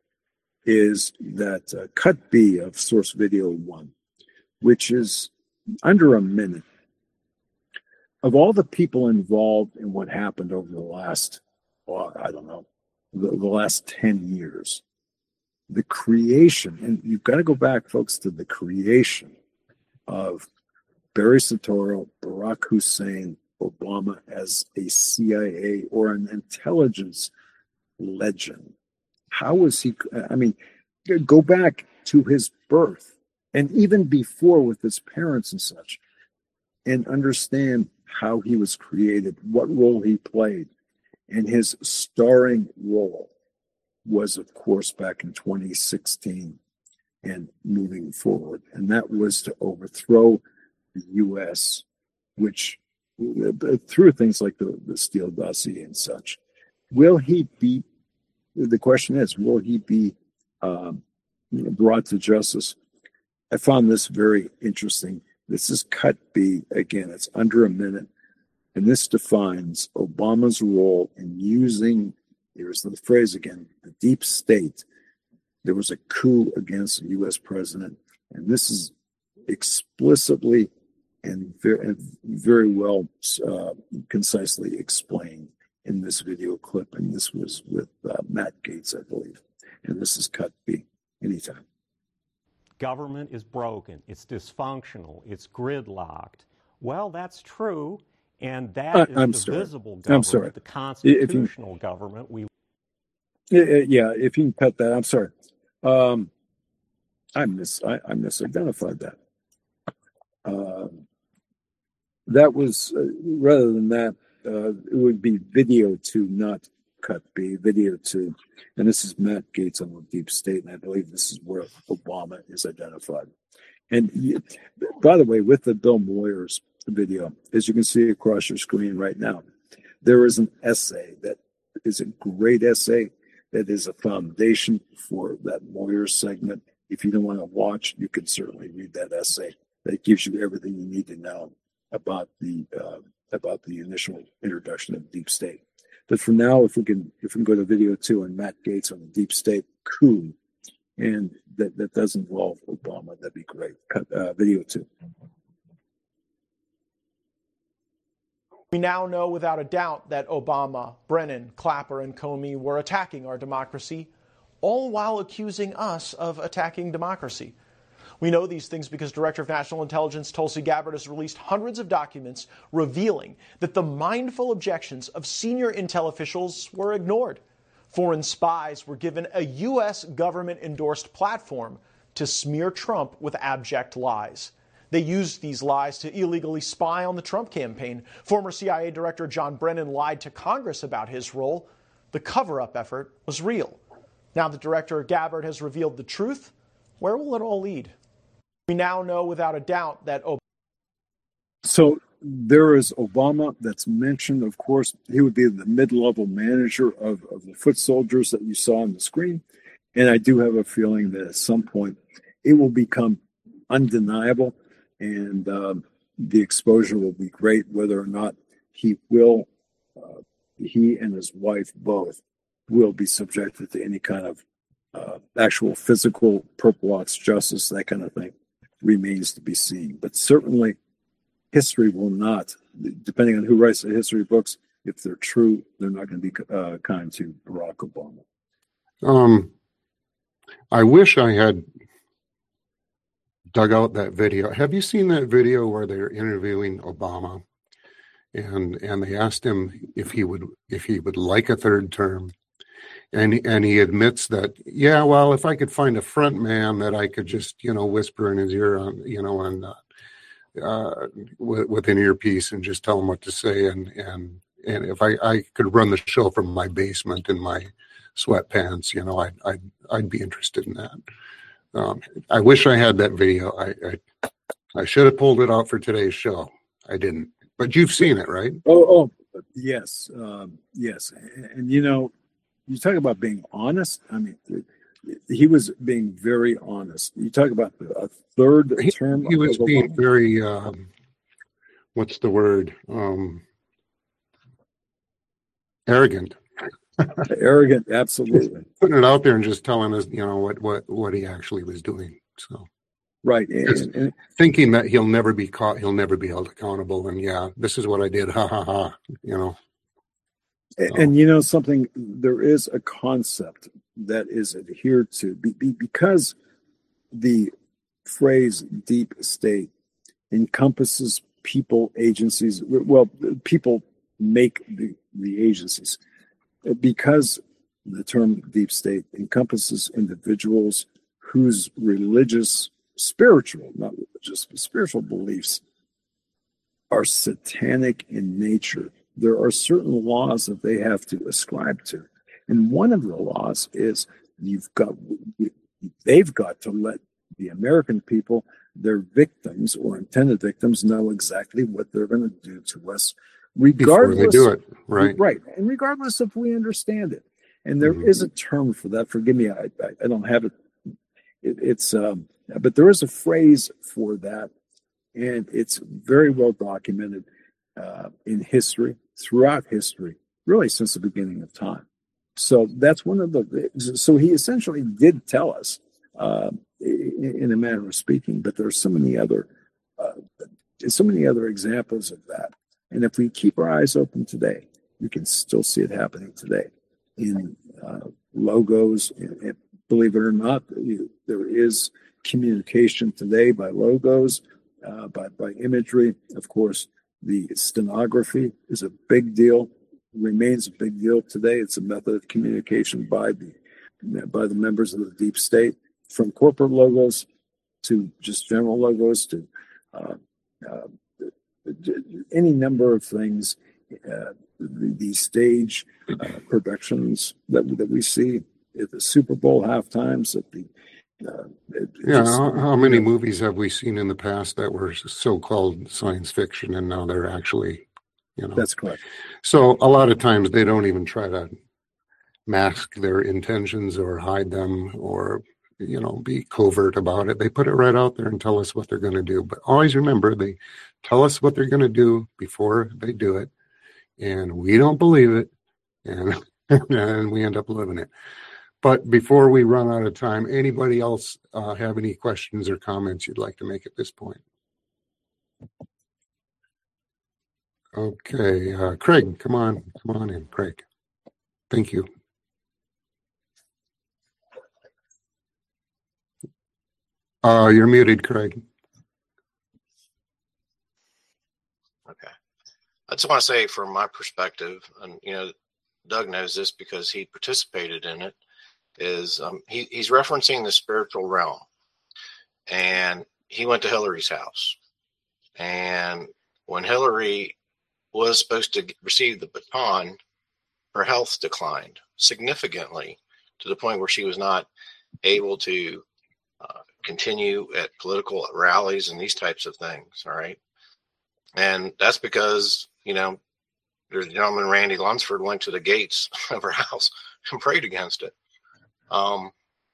is that uh, cut B of source video one, which is under a minute. Of all the people involved in what happened over the last, well, I don't know, the, the last ten years, the creation, and you've got to go back, folks, to the creation of Barry Soetoro, Barack Hussein Obama as a C I A or an intelligence legend. How was he? I mean, go back to his birth and even before with his parents and such, and understand how he was created, what role he played. And his starring role was, of course, back in twenty sixteen and moving forward. And that was to overthrow the U S, which uh, through things like the, the Steele dossier and such. Will he be, the question is, will he be um, brought to justice? I found this very interesting. This is cut B. Again, it's under a minute. And this defines Obama's role in using, here's the phrase again, the deep state. There was a coup against the U S president. And this is explicitly and very, very well, uh, concisely explained in this video clip. And this was with uh, Matt Gaetz, I believe. And this is cut B. Anytime. Government is broken, it's dysfunctional, it's gridlocked. Well, that's true, and that Uh, is I'm the sorry. visible I'm government, sorry. the If you- constitutional government we Yeah, yeah, if you can cut that, I'm sorry. Um, I mis I, I misidentified that. Um, that was uh, rather than that, uh, it would be video two, not cut B. Video two, and this is Matt Gaetz on the deep state, and I believe this is where Obama is identified. And you, by the way, with the Bill Moyers video, as you can see across your screen right now, there is an essay that is a great essay that is a foundation for that Moyers segment. If you don't want to watch, you can certainly read that essay. That gives you everything you need to know about the uh, about the initial introduction of deep state. But for now, if we can if we can go to video two and Matt Gaetz on the deep state coup, and that, that does involve Obama, that'd be great. Cut uh, video two. We now know without a doubt that Obama, Brennan, Clapper, and Comey were attacking our democracy, all while accusing us of attacking democracy. We know these things because Director of National Intelligence Tulsi Gabbard has released hundreds of documents revealing that the mindful objections of senior intel officials were ignored. Foreign spies were given a U S government-endorsed platform to smear Trump with abject lies. They used these lies to illegally spy on the Trump campaign. Former C I A Director John Brennan lied to Congress about his role. The cover-up effort was real. Now that Director Gabbard has revealed the truth, where will it all lead? We now know without a doubt that Obama. So there is Obama that's mentioned. Of course, he would be the mid-level manager of, of the foot soldiers that you saw on the screen. And I do have a feeling that at some point it will become undeniable, and um, the exposure will be great, whether or not he will, uh, he and his wife both will be subjected to any kind of uh, actual physical purple ox justice, that kind of thing, remains to be seen. But certainly history will not, depending on who writes the history books, if they're true, they're not going to be uh, kind to Barack Obama. Um, I wish I had dug out that video. Have you seen that video where they're interviewing Obama, and and they asked him if he would if he would like a third term, and and he admits that, yeah, well, if I could find a front man that I could just, you know, whisper in his ear on, you know, and uh, uh, with, with an earpiece and just tell him what to say, and and and if I, I could run the show from my basement in my sweatpants, you know, I'd I'd I'd be interested in that. Um, I wish I had that video. I, I I should have pulled it out for today's show. I didn't, but you've seen it, right? Oh, oh, yes, um, yes, and, and you know, you talk about being honest. I mean, he was being very honest. You talk about a third He, term. he was of being Obama. very, um, what's the word? Um, arrogant. Arrogant, absolutely. Putting it out there and just telling us, you know, what what what he actually was doing. So. Right, and, and, Thinking that he'll never be caught, he'll never be held accountable, and yeah, this is what I did, ha ha ha, you know. and, and you know something, there is a concept that is adhered to be, be, because the phrase deep state encompasses people, agencies. Well, people make the, the agencies. Because the term deep state encompasses individuals whose religious, spiritual, not religious, but spiritual beliefs are satanic in nature. There are certain laws that they have to ascribe to. And one of the laws is you've got, they've got to let the American people, their victims or intended victims, know exactly what they're going to do to us, regardless. Before they do it, right? Right, and regardless if we understand it. And there Mhm. is a term for that. Forgive me, I, I, I don't have it. it it's, um, but there is a phrase for that, and it's very well documented uh, in history, throughout history, really since the beginning of time. So that's one of the. So he essentially did tell us, uh, in, in a manner of speaking. But there's so many other, uh, so many other examples of that. And if we keep our eyes open today, we can still see it happening today in uh, logos. And, and believe it or not, there is communication today by logos, uh, by by imagery. Of course, the stenography is a big deal. Remains a big deal today. It's a method of communication by the by the members of the deep state, from corporate logos to just general logos to uh, uh, any number of things. Uh, the, the stage uh, productions that that we see at the Super Bowl half times, at the uh, it, it Yeah, just, how, how many you know, movies have we seen in the past that were so-called science fiction, and now they're actually, you know? That's correct. So a lot of times they don't even try to mask their intentions or hide them or, you know, be covert about it. They put it right out there and tell us what they're going to do. But always remember, they tell us what they're going to do before they do it, and we don't believe it, and and we end up living it. But before we run out of time, anybody else uh, have any questions or comments you'd like to make at this point? Okay, uh, Craig, come on, come on in, Craig. Thank you. Uh, you're muted, Craig. Okay. I just want to say, from my perspective, and you know, Doug knows this because he participated in it, is um, he, he's referencing the spiritual realm. And he went to Hillary's house. And when Hillary was supposed to receive the baton, her health declined significantly to the point where she was not able to uh, continue at political rallies and these types of things. All right. And that's because, you know, there's a gentleman, Randy Lunsford, went to the gates of her house and prayed against it. Um,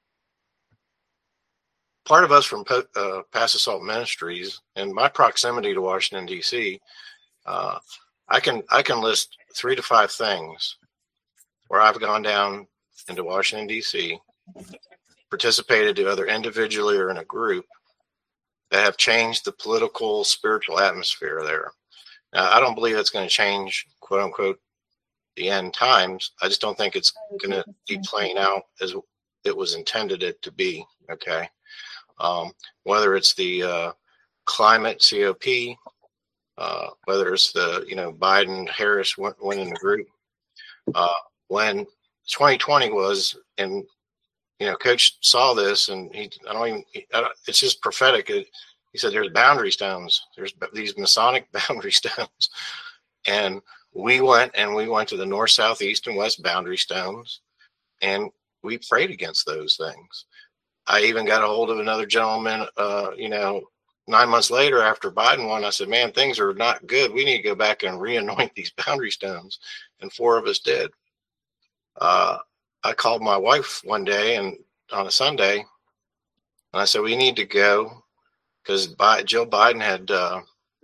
part of us from uh, Pass Assault Ministries, and my proximity to Washington, D C, uh, I can I can list three to five things where I've gone down into Washington, D C, participated either individually or in a group that have changed the political, spiritual atmosphere there. Now, I don't believe it's going to change, quote unquote, the end times. I just don't think it's going to be playing out as it was intended it to be. Okay. Um, whether it's the uh, climate C O P, uh, whether it's the, you know, Biden Harris winning the group, uh, when twenty twenty was, and, you know, Coach saw this, and he, I don't even, I don't, it's just prophetic. It, he said, there's boundary stones. There's these Masonic boundary stones. And we went and we went to the north, south, east, and west boundary stones, and we prayed against those things. I even got a hold of another gentleman, uh, you know, nine months later after Biden won. I said, man, things are not good. We need to go back and re-anoint these boundary stones. And four of us did. Uh, I called my wife one day and on a Sunday, and I said, we need to go, because Jill Biden had, uh,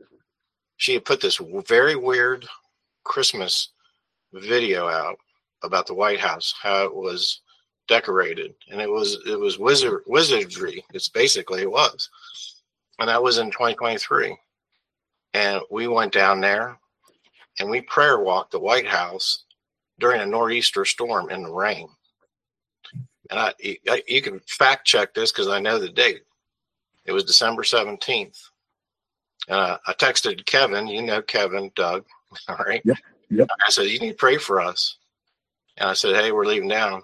she had put this very weird Christmas video out about the White House, how it was decorated, and it was it was wizard wizardry. It's basically it was, and that was in twenty twenty-three. And we went down there, and we prayer walked the White House during a nor'easter storm in the rain. And I, I you can fact check this because I know the date. It was December seventeenth. Uh, I texted Kevin, you know Kevin, Doug, all right? Yep, yep. I said, you need to pray for us. And I said, hey, we're leaving down.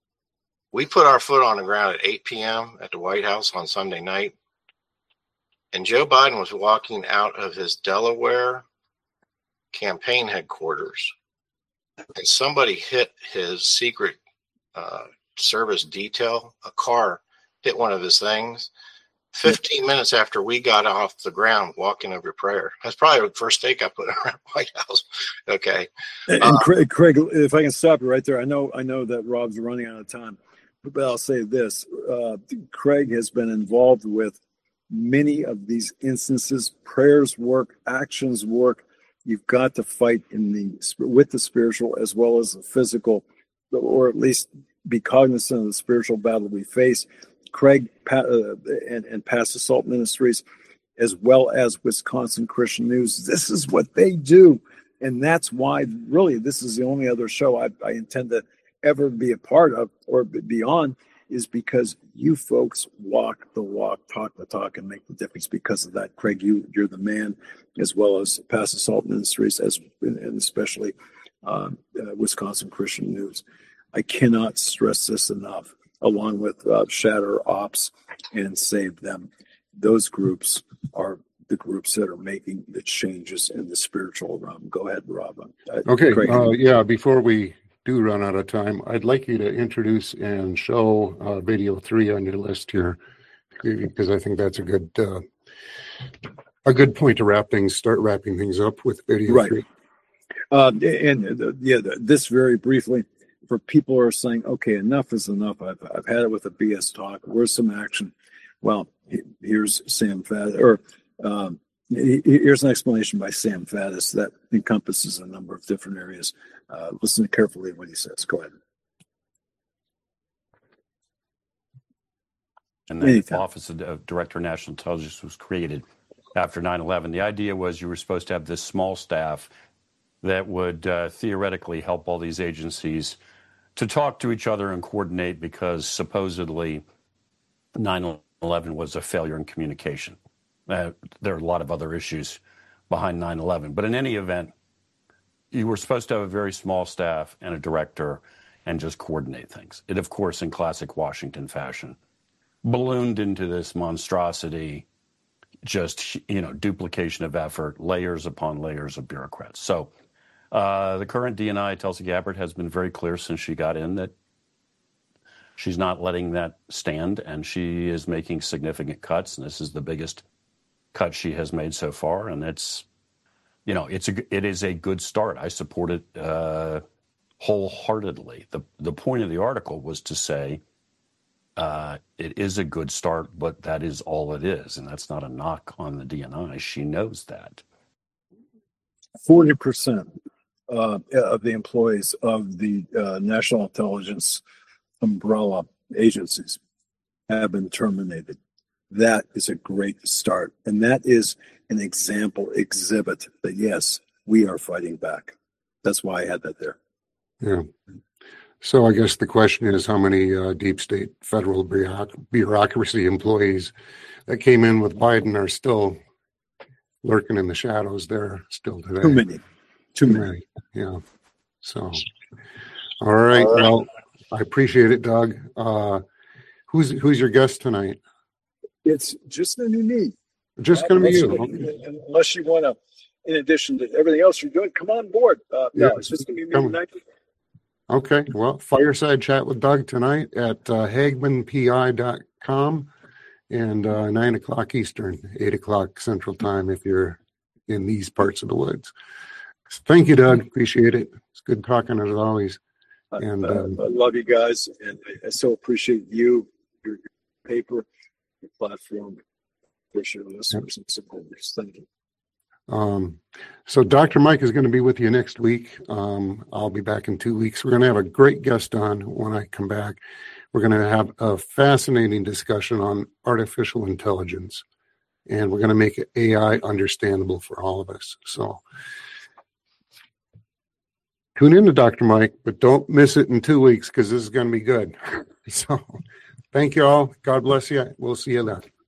We put our foot on the ground at eight p.m. at the White House on Sunday night, And Joe Biden was walking out of his Delaware campaign headquarters, and somebody hit his secret uh, service detail. A car hit one of his things. fifteen minutes after we got off the ground walking over prayer. That's probably the first stake I put around White House. Okay. And, and Craig, Craig, if I can stop you right there, I know I know that Rob's running out of time, but I'll say this. Uh, Craig has been involved with many of these instances. Prayers work, actions work. You've got to fight in the with the spiritual as well as the physical, or at least be cognizant of the spiritual battle we face. Craig uh, and, and Pass the Salt Ministries, as well as Wisconsin Christian News, this is what they do. And that's why, really, this is the only other show I, I intend to ever be a part of or be on, is because you folks walk the walk, talk the talk, and make the difference. Because of that, Craig, you, you're the man, as well as Pass the Salt Ministries, as and especially um, uh, Wisconsin Christian News. I cannot stress this enough. Along with uh, Shatter Ops and Save Them. Those groups are the groups that are making the changes in the spiritual realm. Go ahead, Rob. Uh, okay, uh, yeah, before we do run out of time, I'd like you to introduce and show uh, video three on your list here, because I think that's a good uh, a good point to wrap things, start wrapping things up with video right. three. Uh, and uh, yeah, this very briefly. For people who are saying, okay, enough is enough. I've, I've had it with the B S talk. Where's some action? Well, here's Sam Faddis, or um, here's an explanation by Sam Faddis that encompasses a number of different areas. Uh, listen carefully to what he says. Go ahead. And the Anytime. Office of Director of National Intelligence was created after nine eleven. The idea was you were supposed to have this small staff that would uh, theoretically help all these agencies to talk to each other and coordinate, because supposedly nine eleven was a failure in communication. Uh, there are a lot of other issues behind nine eleven. But in any event, you were supposed to have a very small staff and a director and just coordinate things. It, of course, in classic Washington fashion, ballooned into this monstrosity, just, you know, duplication of effort, layers upon layers of bureaucrats. So Uh, the current D N I, Tulsi Gabbard, has been very clear since she got in that she's not letting that stand, and she is making significant cuts. And this is the biggest cut she has made so far, and it's, you know, it's a it is a good start. I support it uh, wholeheartedly. the The point of the article was to say uh, it is a good start, but that is all it is, and that's not a knock on the D N I. She knows that. Forty percent. Uh, of the employees of the uh, national intelligence umbrella agencies have been terminated. That is a great start. And that is an example, exhibit that, yes, we are fighting back. That's why I had that there. Yeah. So I guess the question is, how many uh, deep state federal bureaucracy employees that came in with Biden are still lurking in the shadows there still today? Too many. Too many. Right. Yeah. So, all right. All right. Well, I appreciate it, Doug. Uh, who's who's your guest tonight? It's just going to be me. Just going to be you. Okay. Unless you want to, in addition to everything else you're doing, come on board. Uh, no, yeah, it's just going to be me tonight. Okay. Well, fireside chat with Doug tonight at uh, hagman p i dot com and uh, nine o'clock Eastern, eight o'clock Central Time if you're in these parts of the woods. Thank you, Doug. Appreciate it. It's good talking as always. And um, I love you guys, and I, I so appreciate you, your, your paper, your platform. Appreciate your listeners and supporters. Thank you. Um, so Doctor Mike is going to be with you next week. Um, I'll be back in two weeks. We're going to have a great guest on when I come back. We're going to have a fascinating discussion on artificial intelligence, and we're going to make A I understandable for all of us. So tune in to Doctor Mike, but don't miss it in two weeks because this is going to be good. So thank you all. God bless you. We'll see you then.